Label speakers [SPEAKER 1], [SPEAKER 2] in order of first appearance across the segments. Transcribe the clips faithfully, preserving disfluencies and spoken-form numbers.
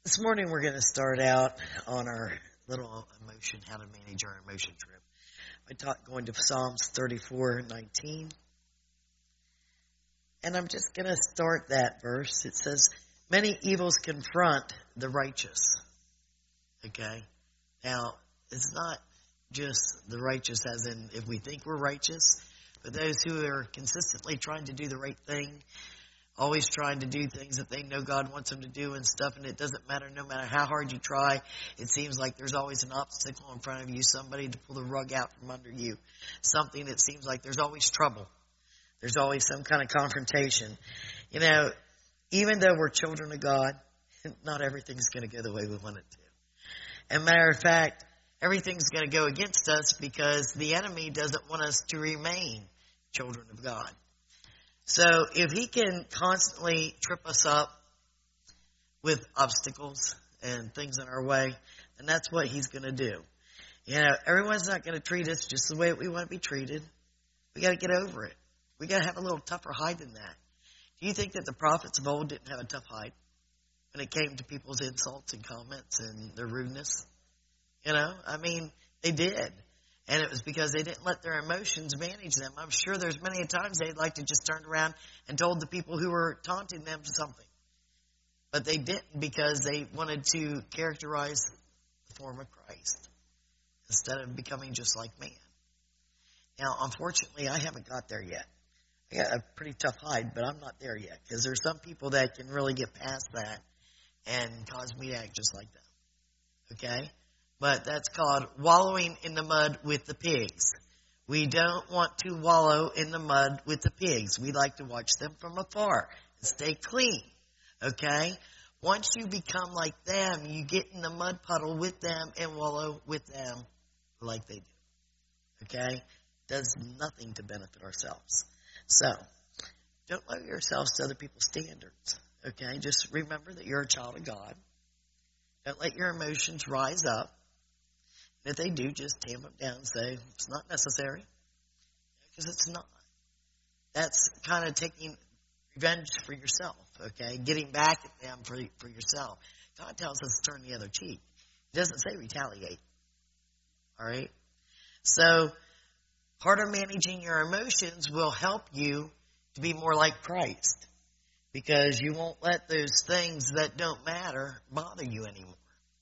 [SPEAKER 1] This morning we're going to start out on our little emotion, how to manage our emotion trip. I taught going to Psalms thirty-four nineteen. And I'm just going to start that verse. It says, many evils confront the righteous. Okay? Now, it's not just the righteous as in if we think we're righteous, but those who are consistently trying to do the right thing, always trying to do things that they know God wants them to do and stuff, and it doesn't matter, no matter how hard you try, it seems like there's always an obstacle in front of you, somebody to pull the rug out from under you, something that seems like there's always trouble. There's always some kind of confrontation. You know, even though we're children of God, not everything's going to go the way we want it to. As a matter of fact, everything's going to go against us because the enemy doesn't want us to remain children of God. So if he can constantly trip us up with obstacles and things in our way, then that's what he's going to do. You know, everyone's not going to treat us just the way we want to be treated. We got to get over it. We got to have a little tougher hide than that. Do you think that the prophets of old didn't have a tough hide when it came to people's insults and comments and their rudeness? You know, I mean, they did. And it was because they didn't let their emotions manage them. I'm sure there's many times they'd like to just turn around and told the people who were taunting them something. But they didn't because they wanted to characterize the form of Christ instead of becoming just like man. Now, unfortunately, I haven't got there yet. I got a pretty tough hide, but I'm not there yet because there's some people that can really get past that and cause me to act just like them. Okay? But that's called wallowing in the mud with the pigs. We don't want to wallow in the mud with the pigs. We like to watch them from afar and stay clean. Okay? Once you become like them, you get in the mud puddle with them and wallow with them like they do. Okay? Does nothing to benefit ourselves. So, don't lower yourselves to other people's standards. Okay? Just remember that you're a child of God. Don't let your emotions rise up. And if they do, just tamp them down and say, it's not necessary. Because it's not. That's kind of taking revenge for yourself, okay? Getting back at them for, for yourself. God tells us to turn the other cheek. He doesn't say retaliate. All right? So, part of managing your emotions will help you to be more like Christ. Because you won't let those things that don't matter bother you anymore.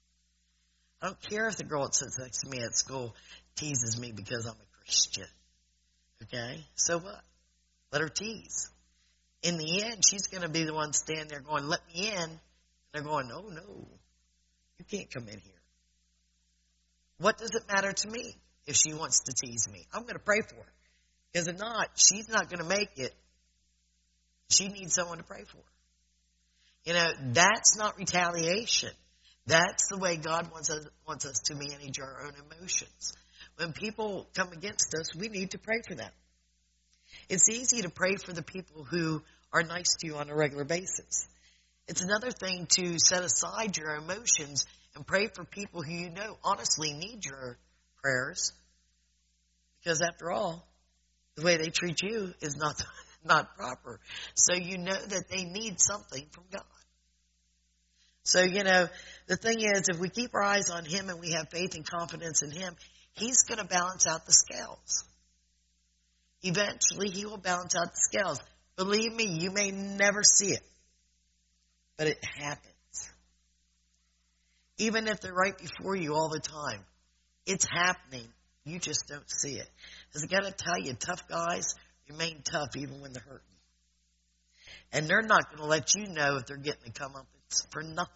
[SPEAKER 1] I don't care if the girl that sits next to me at school teases me because I'm a Christian. Okay? So what? Let her tease. In the end, she's going to be the one standing there going, let me in. And they're going, no, no. You can't come in here. What does it matter to me if she wants to tease me? I'm going to pray for her. Because if not, she's not going to make it. She needs someone to pray for her. You know, that's not retaliation. That's the way God wants us, wants us to manage our own emotions. When people come against us, we need to pray for them. It's easy to pray for the people who are nice to you on a regular basis. It's another thing to set aside your emotions and pray for people who you know honestly need your prayers. Because after all, the way they treat you is not, not proper. So you know that they need something from God. So, you know, the thing is, if we keep our eyes on Him and we have faith and confidence in Him, He's going to balance out the scales. Eventually, He will balance out the scales. Believe me, you may never see it, but it happens. Even if they're right before you all the time, it's happening. You just don't see it. Because I got to tell you, tough guys remain tough even when they're hurting. And they're not going to let you know if they're getting a comeuppance for nothing.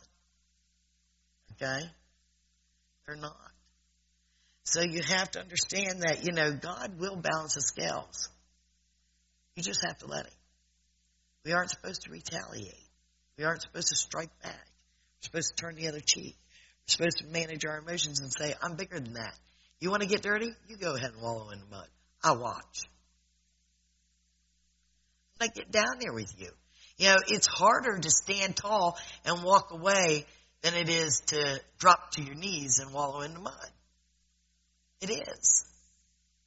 [SPEAKER 1] Okay? They're not. So you have to understand that, you know, God will balance the scales. You just have to let Him. We aren't supposed to retaliate. We aren't supposed to strike back. We're supposed to turn the other cheek. We're supposed to manage our emotions and say, I'm bigger than that. You want to get dirty? You go ahead and wallow in the mud. I'll watch. I'm not get down there with you. You know, it's harder to stand tall and walk away than it is to drop to your knees and wallow in the mud. It is.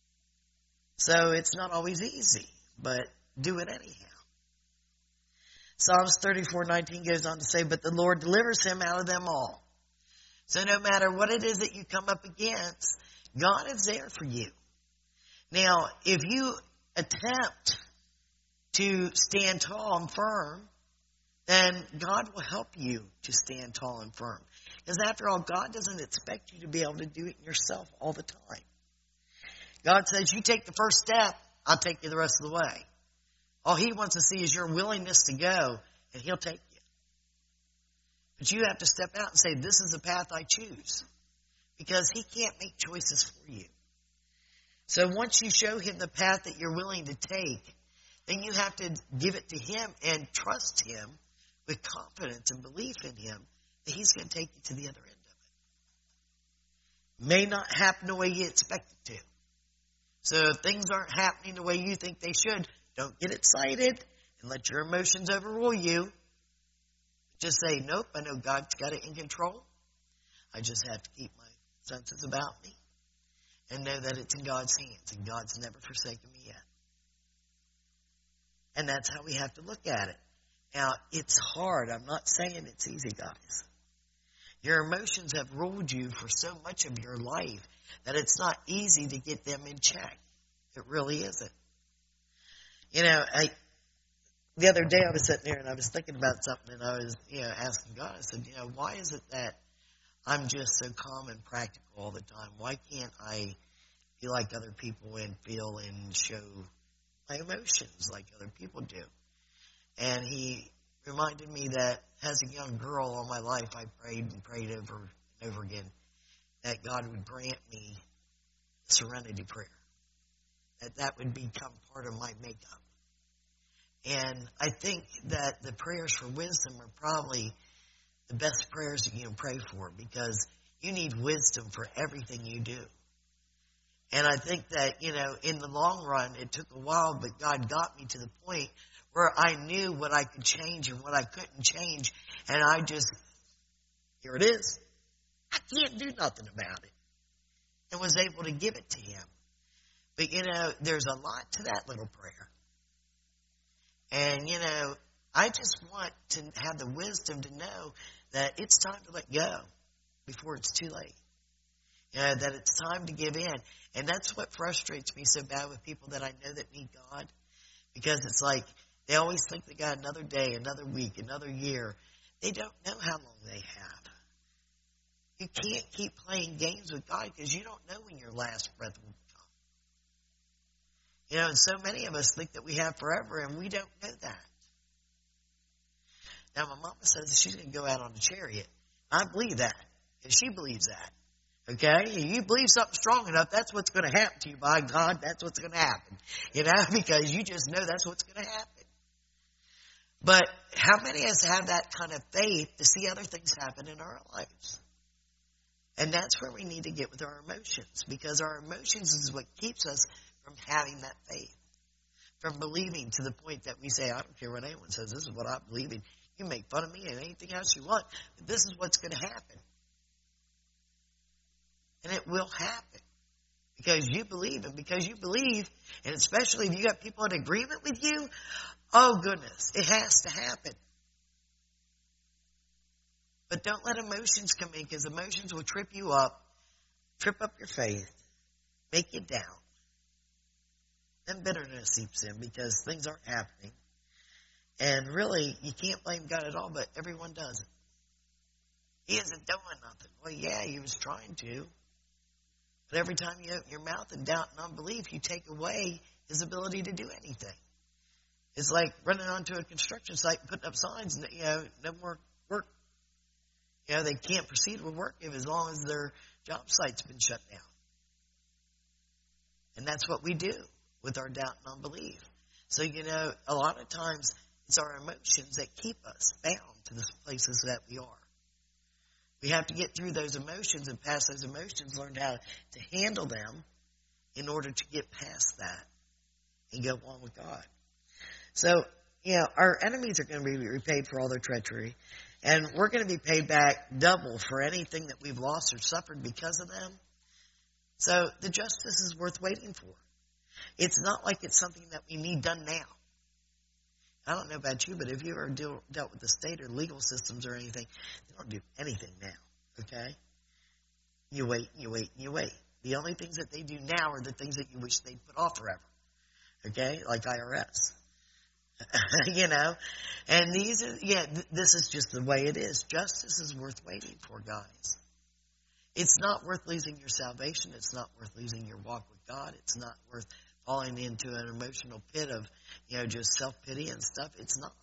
[SPEAKER 1] So it's not always easy, but do it anyhow. Psalms thirty-four nineteen goes on to say, but the Lord delivers him out of them all. So no matter what it is that you come up against, God is there for you. Now, if you attempt to stand tall and firm, then God will help you to stand tall and firm. Because after all, God doesn't expect you to be able to do it yourself all the time. God says, you take the first step, I'll take you the rest of the way. All he wants to see is your willingness to go, and he'll take you. But you have to step out and say, this is the path I choose. Because he can't make choices for you. So once you show him the path that you're willing to take, then you have to give it to him and trust him with confidence and belief in him that he's going to take you to the other end of it. May not happen the way you expect it to. So if things aren't happening the way you think they should, don't get excited and let your emotions overrule you. Just say, nope, I know God's got it in control. I just have to keep my senses about me and know that it's in God's hands, and God's never forsaken me yet. And that's how we have to look at it. Now, it's hard. I'm not saying it's easy, guys. Your emotions have ruled you for so much of your life that it's not easy to get them in check. It really isn't. You know, I, the other day I was sitting there and I was thinking about something, and I was, you know, asking God, I said, you know, why is it that I'm just so calm and practical all the time? Why can't I be like other people and feel and show my emotions like other people do? And he reminded me that as a young girl all my life, I prayed and prayed over and over again that God would grant me a serenity prayer, that that would become part of my makeup. And I think that the prayers for wisdom are probably the best prayers that you can pray for, because you need wisdom for everything you do. And I think that, you know, in the long run, it took a while, but God got me to the point where I knew what I could change and what I couldn't change. And I just, here it is. I can't do nothing about it. And was able to give it to him. But, you know, there's a lot to that little prayer. And, you know, I just want to have the wisdom to know that it's time to let go before it's too late. You know, that it's time to give in. And that's what frustrates me so bad with people that I know that need God. Because it's like they always think they got another day, another week, another year. They don't know how long they have. You can't keep playing games with God because you don't know when your last breath will come. You know, and so many of us think that we have forever, and we don't know that. Now, my mama says she's going to go out on a chariot. I believe that, and she believes that. Okay? If you believe something strong enough, that's what's going to happen to you. By God, that's what's going to happen. You know, because you just know that's what's going to happen. But how many of us have that kind of faith to see other things happen in our lives? And that's where we need to get with our emotions, because our emotions is what keeps us from having that faith, from believing to the point that we say, I don't care what anyone says, this is what I believe in. You can make fun of me and anything else you want, but this is what's going to happen. And it will happen because you believe, and because you believe, and especially if you got people in agreement with you, oh goodness, it has to happen. But don't let emotions come in, because emotions will trip you up, trip up your faith, make you down. Then bitterness seeps in because things aren't happening. And really, you can't blame God at all, but everyone does it. He isn't doing nothing. Well, yeah, he was trying to. But every time you open your mouth in doubt and unbelief, you take away his ability to do anything. It's like running onto a construction site and putting up signs, and, you know, no more work. You know, they can't proceed with work as long as their job site's been shut down. And that's what we do with our doubt and unbelief. So, you know, a lot of times it's our emotions that keep us bound to the places that we are. We have to get through those emotions and past those emotions, learn how to handle them in order to get past that and go on with God. So, you know, our enemies are going to be repaid for all their treachery. And we're going to be paid back double for anything that we've lost or suffered because of them. So the justice is worth waiting for. It's not like it's something that we need done now. I don't know about you, but if you ever deal, dealt with the state or legal systems or anything, they don't do anything now, okay? You wait, you wait, you wait. The only things that they do now are the things that you wish they'd put off forever, okay? Like I R S, you know? And these are, yeah, th- this is just the way it is. Justice is worth waiting for, guys. It's not worth losing your salvation. It's not worth losing your walk with God. It's not worth falling into an emotional pit of, you know, just self-pity and stuff. It's not.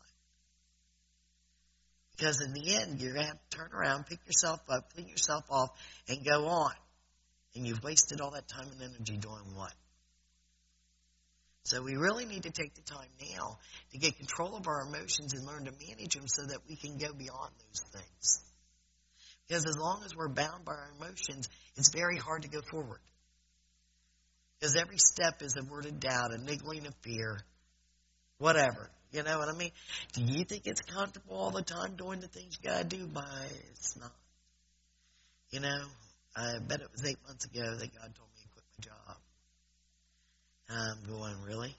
[SPEAKER 1] Because in the end, you're going to have to turn around, pick yourself up, clean yourself off, and go on. And you've wasted all that time and energy doing what? So we really need to take the time now to get control of our emotions and learn to manage them so that we can go beyond those things. Because as long as we're bound by our emotions, it's very hard to go forward. Because every step is a word of doubt, a niggling of fear, whatever. You know what I mean? Do you think it's comfortable all the time doing the things you got to do? But it's not. You know, I bet it was eight months ago that God told me to quit my job. And I'm going, really?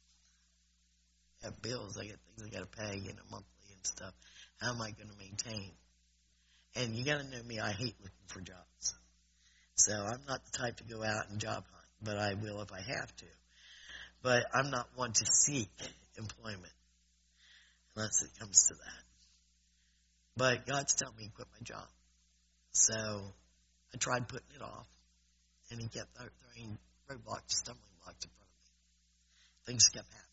[SPEAKER 1] I have bills. I got things I got to pay, you know, monthly and stuff. How am I going to maintain? And you got to know me, I hate looking for jobs. So I'm not the type to go out and job hunt, but I will if I have to. But I'm not one to seek employment unless it comes to that. But God's telling me to quit my job. So I tried putting it off, and he kept throwing roadblocks, stumbling blocks in front of me. Things kept happening.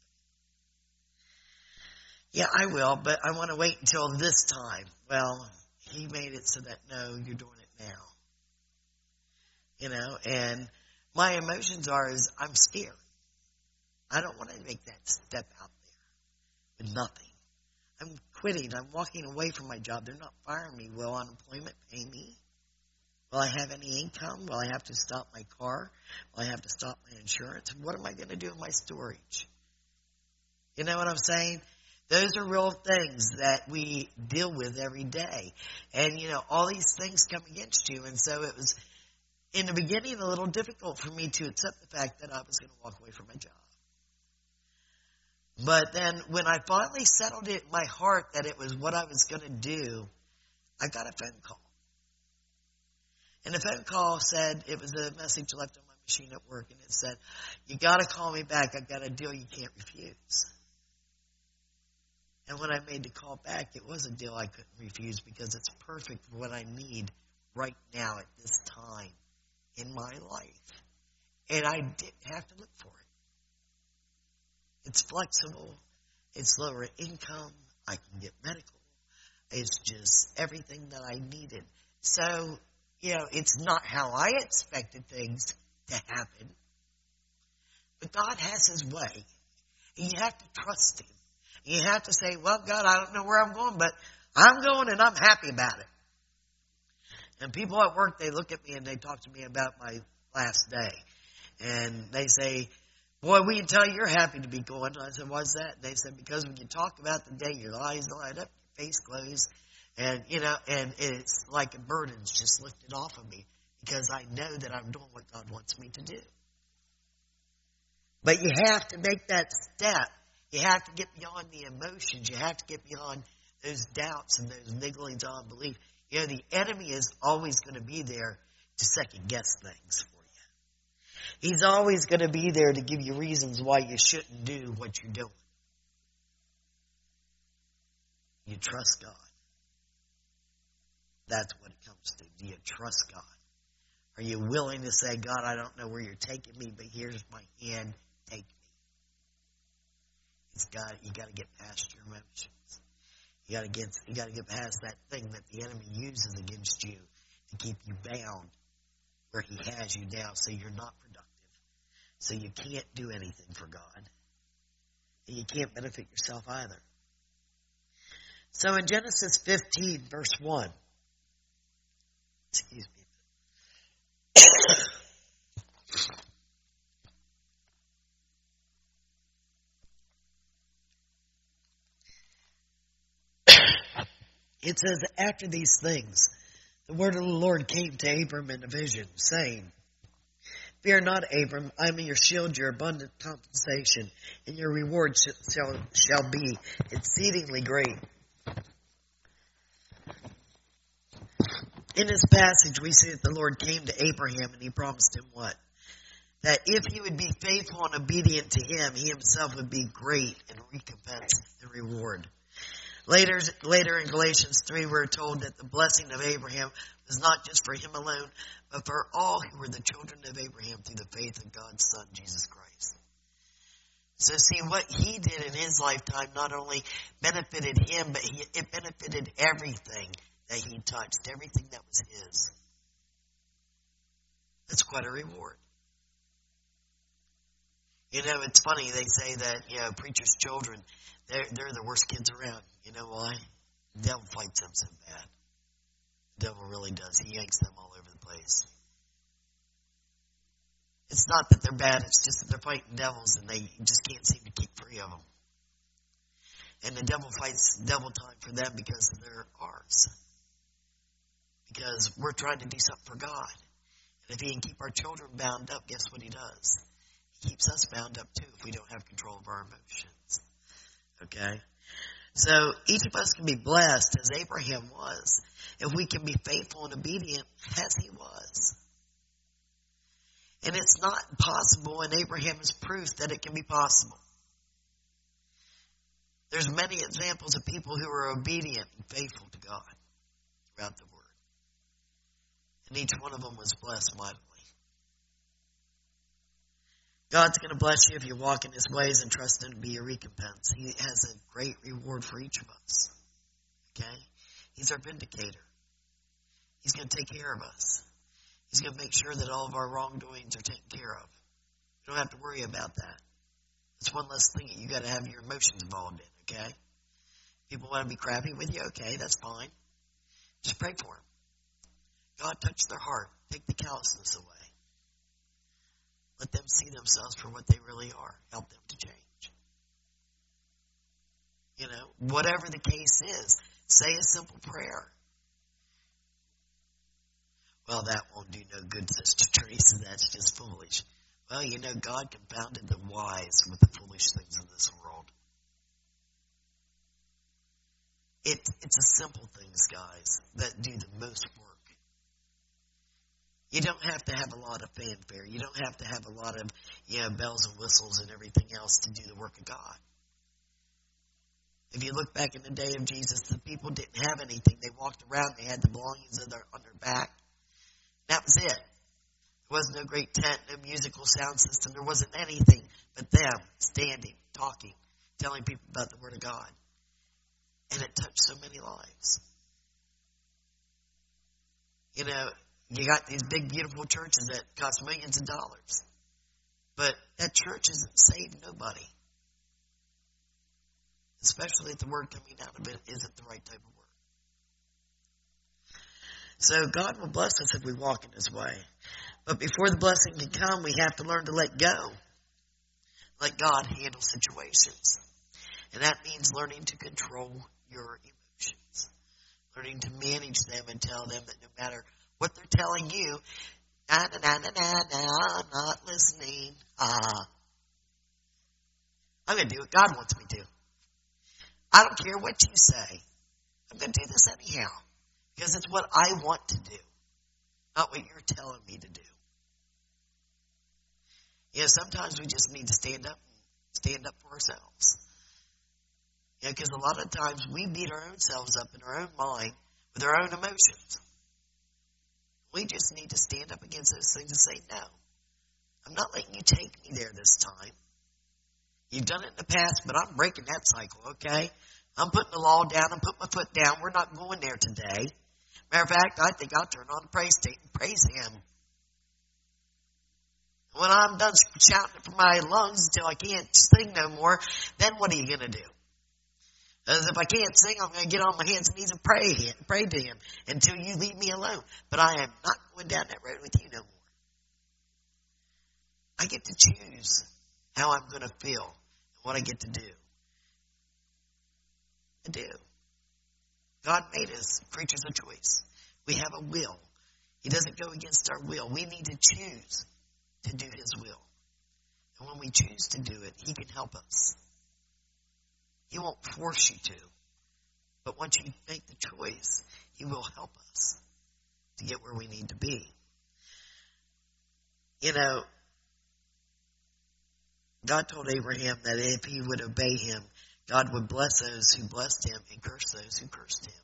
[SPEAKER 1] Yeah, I will, but I want to wait until this time. Well, he made it so that, no, you're doing it now. You know, and my emotions are is I'm scared. I don't want to make that step out there with nothing. I'm quitting. I'm walking away from my job. They're not firing me. Will unemployment pay me? Will I have any income? Will I have to stop my car? Will I have to stop my insurance? What am I going to do with my storage? You know what I'm saying? Those are real things that we deal with every day. And, you know, all these things come against you. And so it was, in the beginning, a little difficult for me to accept the fact that I was going to walk away from my job. But then when I finally settled it in my heart that it was what I was going to do, I got a phone call. And the phone call said, it was a message left on my machine at work, and it said, you got to call me back. I've got a deal you can't refuse. And when I made the call back, it was a deal I couldn't refuse because it's perfect for what I need right now at this time in my life. And I didn't have to look for it. It's flexible. It's lower income. I can get medical. It's just everything that I needed. So, you know, it's not how I expected things to happen. But God has his way. And you have to trust him. You have to say, well, God, I don't know where I'm going, but I'm going and I'm happy about it. And people at work, they look at me and they talk to me about my last day. And they say, boy, we can tell you're happy to be going. And I said, why's that? And they said, because when you talk about the day, your eyes light up, your face glows. And, you know, and it's like a burden's just lifted off of me because I know that I'm doing what God wants me to do. But you have to make that step. You have to get beyond the emotions. You have to get beyond those doubts and those nigglings on belief. You know, the enemy is always going to be there to second guess things for you. He's always going to be there to give you reasons why you shouldn't do what you're doing. You trust God. That's what it comes to. Do you trust God? Are you willing to say, God, I don't know where you're taking me, but here's my hand. Take me. It's got, you got to get past your emotions. You got to get, you got to get past that thing that the enemy uses against you to keep you bound where he has you down, so you're not productive. So you can't do anything for God. And you can't benefit yourself either. So in Genesis fifteen, verse one, excuse me. It says, after these things, the word of the Lord came to Abram in a vision, saying, Fear not, Abram. I am your shield, your abundant compensation, and your reward shall, shall be exceedingly great. In this passage, we see that the Lord came to Abraham and he promised him what? That if he would be faithful and obedient to him, he himself would be great in recompense and reward. Later, later in Galatians three, we're told that the blessing of Abraham was not just for him alone, but for all who were the children of Abraham through the faith of God's Son, Jesus Christ. So see, what he did in his lifetime not only benefited him, but he, it benefited everything that he touched, everything that was his. That's quite a reward. You know, it's funny, they say that, you know, preachers' children, they're, they're the worst kids around. You know why? The devil fights them so bad. The devil really does. He yanks them all over the place. It's not that they're bad, it's just that they're fighting devils and they just can't seem to keep free of them. And the devil fights double time for them because they're ours. Because we're trying to do something for God. And if he can keep our children bound up, guess what he does? He keeps us bound up too if we don't have control of our emotions. Okay? So each of us can be blessed as Abraham was if we can be faithful and obedient as he was. And it's not possible, and Abraham is proof that it can be possible. There's many examples of people who are obedient and faithful to God throughout the Word. And each one of them was blessed mightily. God's going to bless you if you walk in his ways and trust him to be your recompense. He has a great reward for each of us. Okay? He's our vindicator. He's going to take care of us. He's going to make sure that all of our wrongdoings are taken care of. You don't have to worry about that. It's one less thing that you got to have your emotions involved in, okay? People want to be crappy with you, okay, that's fine. Just pray for them. God, touch their heart. Take the callousness away. Let them see themselves for what they really are. Help them to change. You know, whatever the case is, say a simple prayer. Well, that won't do no good, Sister Teresa. That's just foolish. Well, you know, God confounded the wise with the foolish things of this world. It, it's the simple things, guys, that do the most work. You don't have to have a lot of fanfare. You don't have to have a lot of, you know, bells and whistles and everything else to do the work of God. If you look back in the day of Jesus, the people didn't have anything. They walked around. They had the belongings of their, on their back. That was it. There was no great tent, no musical sound system. There wasn't anything but them standing, talking, telling people about the Word of God. And it touched so many lives. You know, you got these big, beautiful churches that cost millions of dollars. But that church isn't saving nobody. Especially if the word coming out of it isn't the right type of word. So God will bless us if we walk in his way. But before the blessing can come, we have to learn to let go. Let God handle situations. And that means learning to control your emotions. Learning to manage them and tell them that no matter what they're telling you, na na na na na na, I'm not listening. Ah, I'm going to do what God wants me to. I don't care what you say. I'm going to do this anyhow. Because it's what I want to do. Not what you're telling me to do. You know, sometimes we just need to stand up and stand up for ourselves. Yeah, because a lot of times we beat our own selves up in our own mind with our own emotions. We just need to stand up against those things and say, no, I'm not letting you take me there this time. You've done it in the past, but I'm breaking that cycle, okay? I'm putting the law down. I'm putting my foot down. We're not going there today. Matter of fact, I think I'll turn on the praise tape and praise him. When I'm done shouting from my lungs until I can't sing no more, then what are you going to do? Because if I can't sing, I'm going to get on my hands and knees and pray, him, pray to him until you leave me alone. But I am not going down that road with you no more. I get to choose how I'm going to feel and what I get to do. I do. God made us creatures of choice. We have a will. He doesn't go against our will. We need to choose to do his will. And when we choose to do it, he can help us. He won't force you to. But once you make the choice, he will help us to get where we need to be. You know, God told Abraham that if he would obey him, God would bless those who blessed him and curse those who cursed him.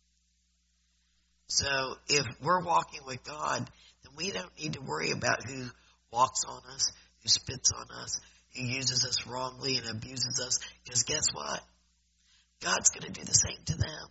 [SPEAKER 1] So if we're walking with God, then we don't need to worry about who walks on us, who spits on us, who uses us wrongly and abuses us. Because guess what? God's going to do the same to them.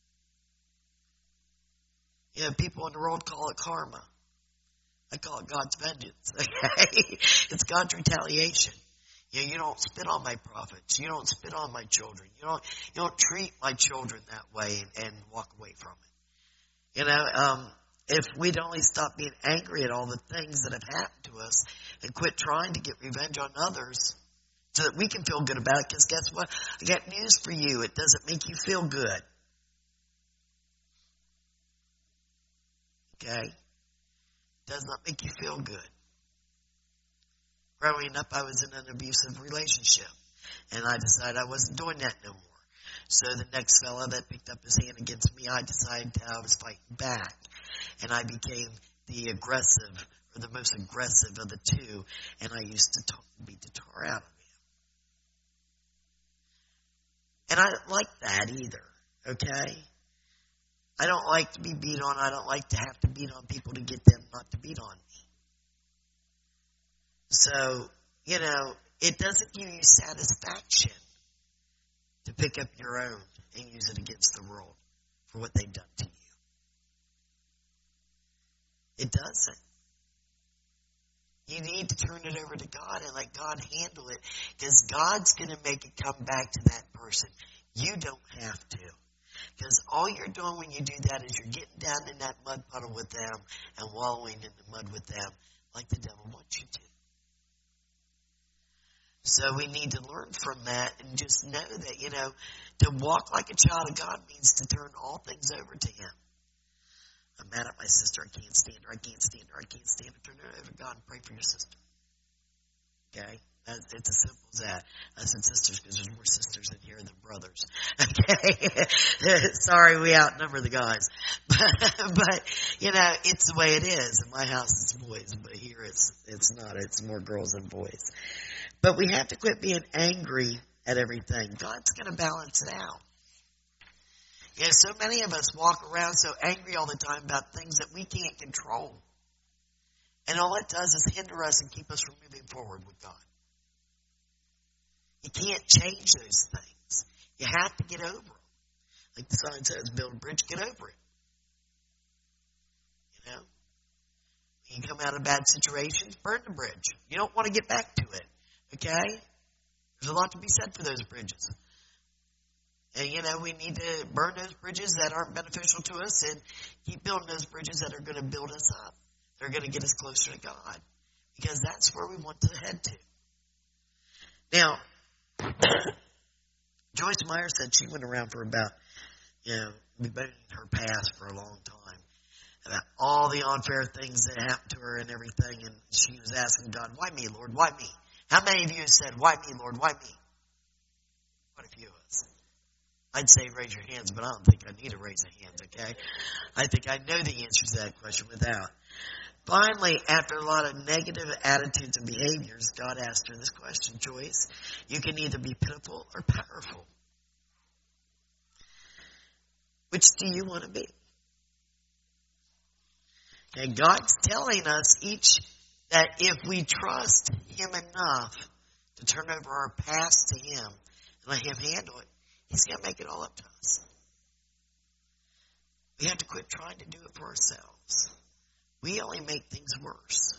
[SPEAKER 1] You know, people in the world call it karma. I call it God's vengeance. Okay? It's God's retaliation. You know, you don't spit on my prophets. You don't spit on my children. You don't, you don't treat my children that way and, and walk away from it. You know, um, if we'd only stop being angry at all the things that have happened to us and quit trying to get revenge on others so that we can feel good about it, because guess what? I got news for you. It doesn't make you feel good. Okay? It does not make you feel good. Growing up, I was in an abusive relationship, and I decided I wasn't doing that no more. So the next fella that picked up his hand against me, I decided I was fighting back, and I became the aggressive, or the most aggressive of the two, and I used to talk, beat the tar out of him. And I don't like that either, okay? I don't like to be beat on. I don't like to have to beat on people to get them not to beat on me. So, you know, it doesn't give you satisfaction to pick up your own and use it against the world for what they've done to you. It doesn't. You need to turn it over to God and let God handle it, because God's going to make it come back to that person. You don't have to. Because all you're doing when you do that is you're getting down in that mud puddle with them and wallowing in the mud with them like the devil wants you to. So we need to learn from that and just know that, you know, to walk like a child of God means to turn all things over to him. I'm mad at my sister. I can't stand her. I can't stand her. I can't stand her. Turn it over to God and pray for your sister. Okay? That's, it's as simple as that. I said sisters because there's more sisters in here than brothers. Okay? Sorry, we outnumber the guys. But, but, you know, it's the way it is. In my house, it's boys. But here, it's it's not. It's more girls than boys. But we have to quit being angry at everything. God's going to balance it out. You know, so many of us walk around so angry all the time about things that we can't control. And all it does is hinder us and keep us from moving forward with God. You can't change those things. You have to get over them. Like the sign says, build a bridge, get over it. You know? When you come out of bad situations, burn the bridge. You don't want to get back to it. Okay? There's a lot to be said for those bridges. And, you know, we need to burn those bridges that aren't beneficial to us and keep building those bridges that are going to build us up. They're going to get us closer to God. Because that's where we want to head to. Now, Joyce Meyer said she went around for about, you know, bemoaning her past for a long time. About all the unfair things that happened to her and everything. And she was asking God, why me, Lord? Why me? How many of you have said, why me, Lord? Why me? Quite a few of us. I'd say raise your hands, but I don't think I need to raise the hands, okay? I think I know the answer to that question without. Finally, after a lot of negative attitudes and behaviors, God asked her this question, Joyce. You can either be pitiful or powerful. Which do you want to be? And God's telling us each that if we trust him enough to turn over our past to him and let him handle it, he's going to make it all up to us. We have to quit trying to do it for ourselves. We only make things worse.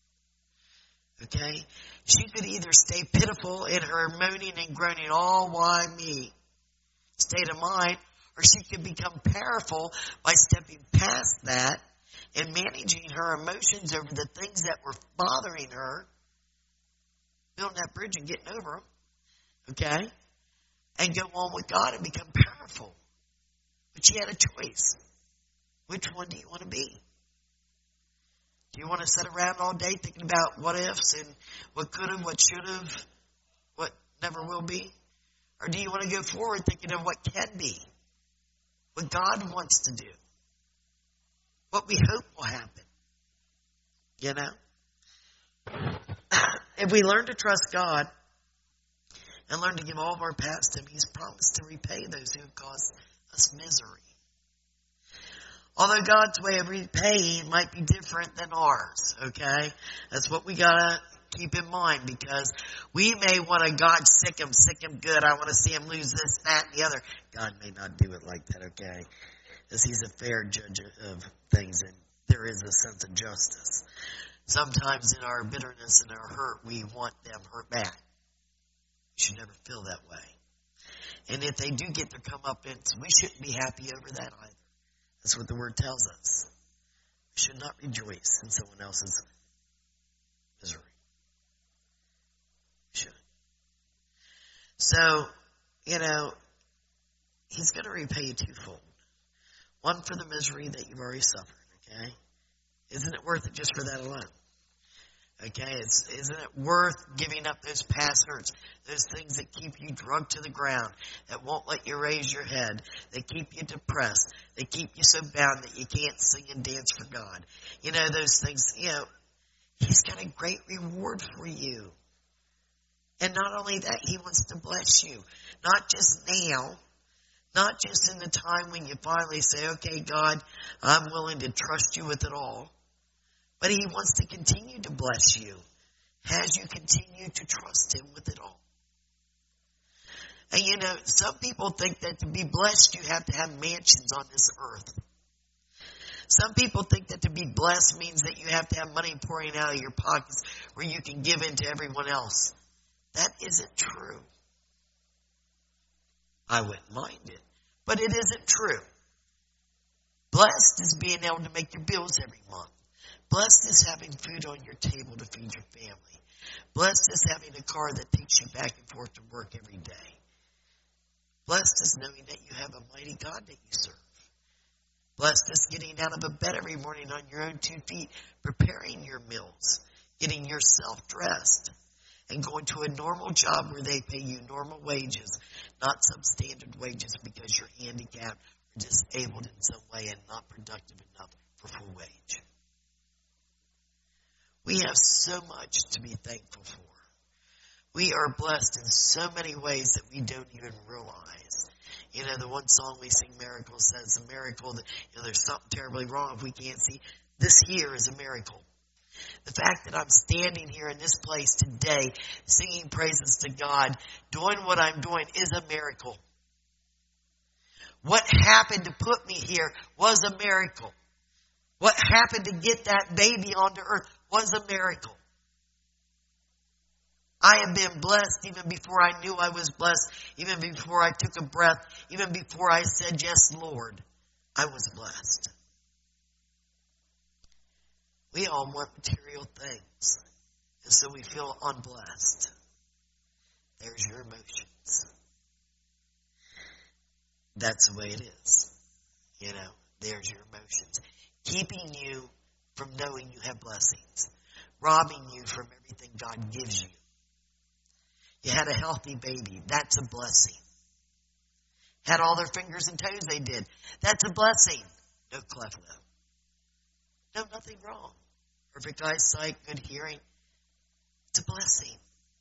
[SPEAKER 1] Okay? She could either stay pitiful in her moaning and groaning, oh, why me? State of mind, or she could become powerful by stepping past that and managing her emotions over the things that were bothering her, building that bridge and getting over them, okay? And go on with God and become powerful. But she had a choice. Which one do you want to be? Do you want to sit around all day thinking about what ifs and what could have, what should have, what never will be? Or do you want to go forward thinking of what can be, what God wants to do, what we hope will happen? You know? If we learn to trust God and learn to give all of our past to Him, He's promised to repay those who have caused us misery. Although God's way of repaying might be different than ours, okay? That's what we gotta keep in mind, because we may want to God sick him, sick him good. I want to see him lose this, that, and the other. God may not do it like that, okay? Because He's a fair judge of things, and there is a sense of justice. Sometimes in our bitterness and our hurt, we want them hurt back. We should never feel that way. And if they do get their comeuppance, we shouldn't be happy over that either. That's what the Word tells us. We should not rejoice in someone else's misery. We should. So, you know, He's going to repay you twofold. One for the misery that you've already suffered, okay? Isn't it worth it just for that alone? Okay, it's, isn't it worth giving up those past hurts, those things that keep you drugged to the ground, that won't let you raise your head, that keep you depressed, that keep you so bound that you can't sing and dance for God? You know, those things, you know, He's got a great reward for you. And not only that, He wants to bless you. Not just now, not just in the time when you finally say, okay, God, I'm willing to trust you with it all. But He wants to continue to bless you as you continue to trust Him with it all. And you know, some people think that to be blessed, you have to have mansions on this earth. Some people think that to be blessed means that you have to have money pouring out of your pockets where you can give in to everyone else. That isn't true. I wouldn't mind it, but it isn't true. Blessed is being able to make your bills every month. Blessed is having food on your table to feed your family. Blessed is having a car that takes you back and forth to work every day. Blessed is knowing that you have a mighty God that you serve. Blessed is getting out of a bed every morning on your own two feet, preparing your meals, getting yourself dressed, and going to a normal job where they pay you normal wages, not substandard wages because you're handicapped or disabled in some way and not productive enough for full wage. We have so much to be thankful for. We are blessed in so many ways that we don't even realize. You know, the one song we sing, Miracle, says a miracle that, you know, there's something terribly wrong if we can't see. This here is a miracle. The fact that I'm standing here in this place today, singing praises to God, doing what I'm doing is a miracle. What happened to put me here was a miracle. What happened to get that baby onto earth was a miracle. I have been blessed even before I knew I was blessed, even before I took a breath, even before I said, yes, Lord, I was blessed. We all want material things, and so we feel unblessed. There's your emotions. That's the way it is. You know, there's your emotions. Keeping you from knowing you have blessings. Robbing you from everything God gives you. You had a healthy baby. That's a blessing. Had all their fingers and toes, they did. That's a blessing. No cleft lip. No, nothing wrong. Perfect eyesight, good hearing. It's a blessing.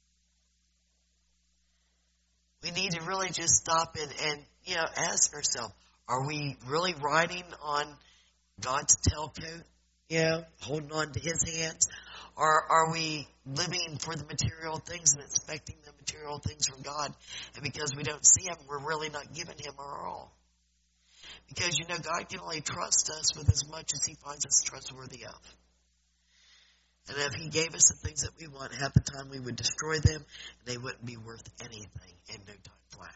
[SPEAKER 1] We need to really just stop and, and you know, ask ourselves, are we really riding on God's tailcoat? You know, holding on to His hands? Or are we living for the material things and expecting the material things from God? And because we don't see Him, we're really not giving Him our all. Because, you know, God can only trust us with as much as He finds us trustworthy of. And if He gave us the things that we want, half the time we would destroy them, and they wouldn't be worth anything in no time flat.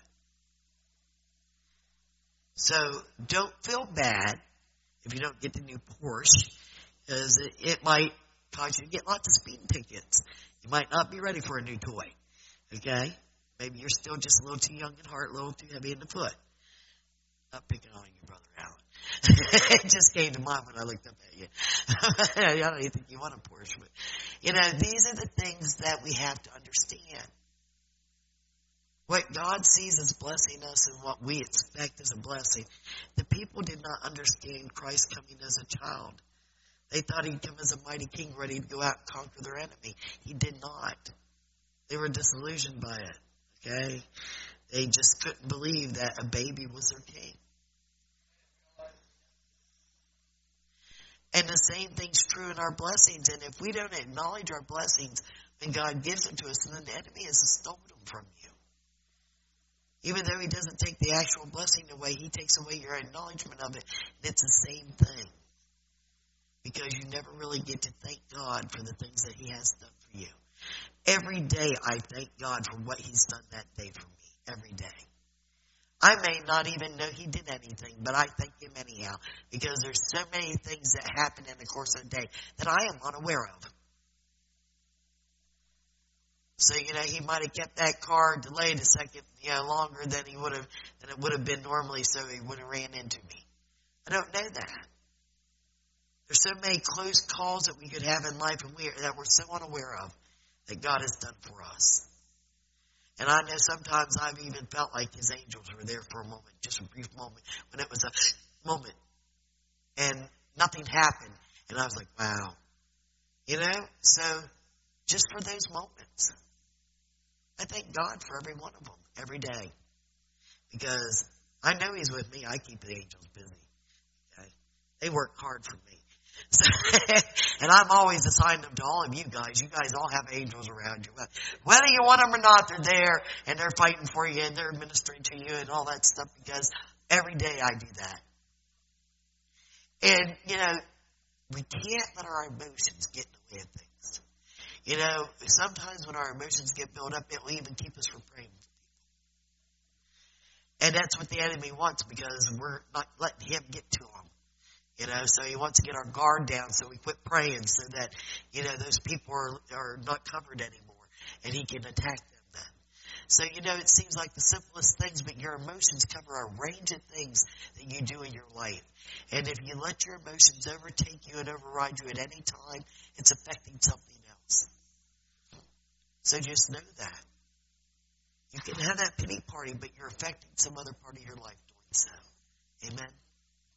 [SPEAKER 1] So don't feel bad if you don't get the new Porsche, because it, it might cause you to get lots of speeding tickets. You might not be ready for a new toy. Okay? Maybe you're still just a little too young in heart, a little too heavy in the foot. Not picking on you, Brother Allen. It just came to mind when I looked up at you. I don't even think you want a Porsche. But, you know, these are the things that we have to understand. What God sees as blessing us and what we expect as a blessing. The people did not understand Christ coming as a child. They thought he'd come as a mighty king ready to go out and conquer their enemy. He did not. They were disillusioned by it. Okay? They just couldn't believe that a baby was their king. And the same thing's true in our blessings. And if we don't acknowledge our blessings when God gives them to us, then the enemy has stolen them from you. Even though he doesn't take the actual blessing away, he takes away your acknowledgement of it. And it's the same thing. Because you never really get to thank God for the things that he has done for you. Every day I thank God for what he's done that day for me. Every day. I may not even know he did anything, but I thank him anyhow. Because there's so many things that happen in the course of the day that I am unaware of. So, you know, he might have kept that car delayed a second, you know, longer than he would have, than it would have been normally, so he would have ran into me. I don't know that. There's so many close calls that we could have in life and we, that we're so unaware of that God has done for us. And I know sometimes I've even felt like his angels were there for a moment, just a brief moment, when it was a moment. And nothing happened. And I was like, wow. You know, so just for those moments, I thank God for every one of them, every day. Because I know he's with me. I keep the angels busy. Okay? They work hard for me. So, and I'm always assigning them to all of you guys. You guys all have angels around you. Whether you want them or not, they're there and they're fighting for you and they're ministering to you and all that stuff, because every day I do that. And, you know, we can't let our emotions get in the way of things. You know, sometimes when our emotions get built up, it will even keep us from praying for people. And that's what the enemy wants, because we're not letting him get to them. You know, so he wants to get our guard down so we quit praying so that, you know, those people are, are not covered anymore and he can attack them then. So, you know, it seems like the simplest things, but your emotions cover a range of things that you do in your life. And if you let your emotions overtake you and override you at any time, it's affecting something else. So just know that. You can have that pity party, but you're affecting some other part of your life doing so. Amen.